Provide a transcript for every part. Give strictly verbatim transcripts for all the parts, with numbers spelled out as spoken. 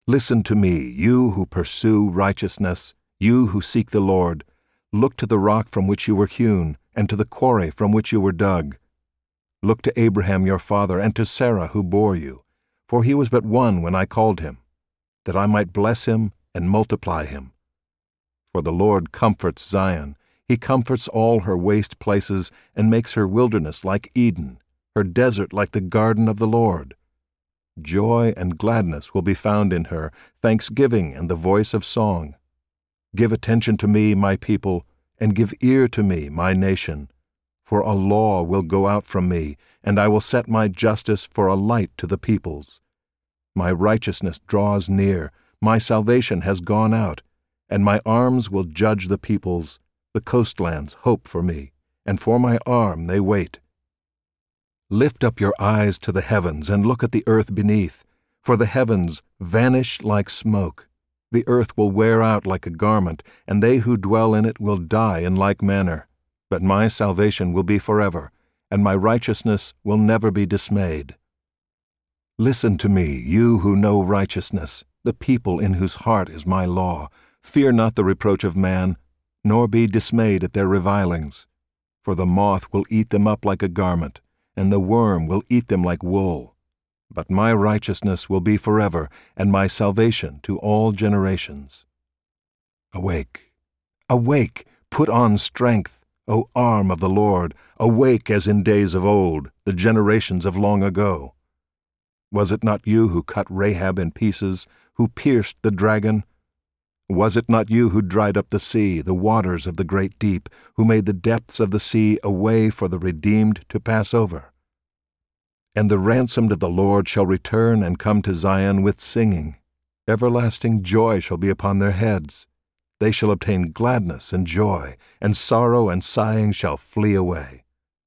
Listen to me, you who pursue righteousness, you who seek the Lord. Look to the rock from which you were hewn, and to the quarry from which you were dug. Look to Abraham your father, and to Sarah who bore you, for he was but one when I called him, that I might bless him and multiply him. For the Lord comforts Zion, he comforts all her waste places, and makes her wilderness like Eden, her desert like the garden of the Lord. Joy and gladness will be found in her, thanksgiving and the voice of song. Give attention to me, my people, and give ear to me, my nation. For a law will go out from me, and I will set my justice for a light to the peoples. My righteousness draws near, my salvation has gone out, and my arms will judge the peoples. The coastlands hope for me, and for my arm they wait. Lift up your eyes to the heavens, and look at the earth beneath, for the heavens vanish like smoke. The earth will wear out like a garment, and they who dwell in it will die in like manner. But my salvation will be forever, and my righteousness will never be dismayed. Listen to me, you who know righteousness, the people in whose heart is my law. Fear not the reproach of man, nor be dismayed at their revilings. For the moth will eat them up like a garment, and the worm will eat them like wool. But my righteousness will be forever, and my salvation to all generations. Awake, awake, put on strength, O arm of the Lord, awake as in days of old, the generations of long ago. Was it not you who cut Rahab in pieces, who pierced the dragon? Was it not you who dried up the sea, the waters of the great deep, who made the depths of the sea a way for the redeemed to pass over? And the ransomed of the Lord shall return and come to Zion with singing. Everlasting joy shall be upon their heads. They shall obtain gladness and joy, and sorrow and sighing shall flee away.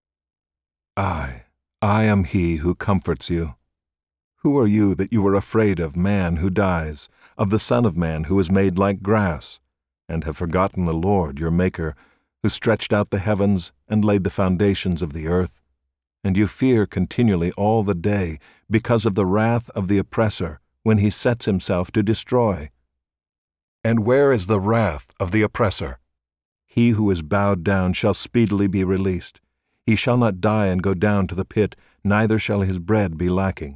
I, I am he who comforts you. Who are you that you are afraid of man who dies, of the Son of Man who is made like grass, and have forgotten the Lord your Maker, who stretched out the heavens and laid the foundations of the earth? And you fear continually all the day because of the wrath of the oppressor, when he sets himself to destroy. And where is the wrath of the oppressor? He who is bowed down shall speedily be released. He shall not die and go down to the pit, neither shall his bread be lacking.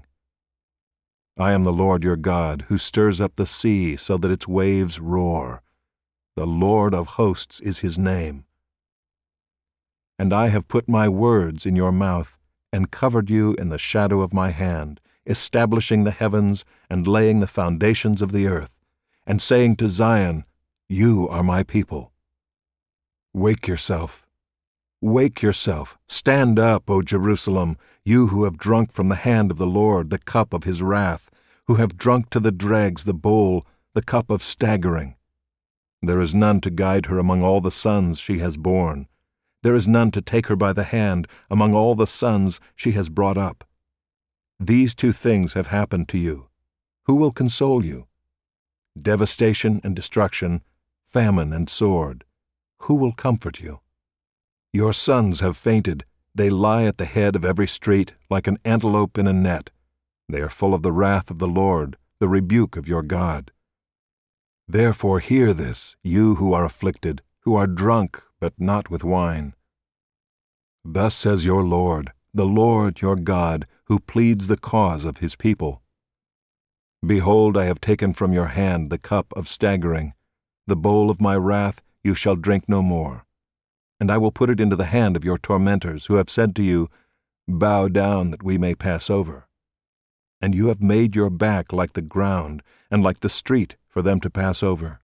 I am the Lord your God, who stirs up the sea so that its waves roar. The Lord of hosts is his name. And I have put my words in your mouth, and covered you in the shadow of my hand, establishing the heavens and laying the foundations of the earth, and saying to Zion, You are my people. Wake yourself. Wake yourself. Stand up, O Jerusalem, you who have drunk from the hand of the Lord the cup of his wrath, who have drunk to the dregs the bowl, the cup of staggering. There is none to guide her among all the sons she has borne. There is none to take her by the hand among all the sons she has brought up. These two things have happened to you. Who will console you? Devastation and destruction, famine and sword. Who will comfort you? Your sons have fainted. They lie at the head of every street like an antelope in a net. They are full of the wrath of the Lord, the rebuke of your God. Therefore hear this, you who are afflicted, who are drunk, but not with wine. Thus says your Lord, the Lord your God, who pleads the cause of his people. Behold, I have taken from your hand the cup of staggering. The bowl of my wrath you shall drink no more. And I will put it into the hand of your tormentors, who have said to you, Bow down that we may pass over. And you have made your back like the ground, and like the street for them to pass over.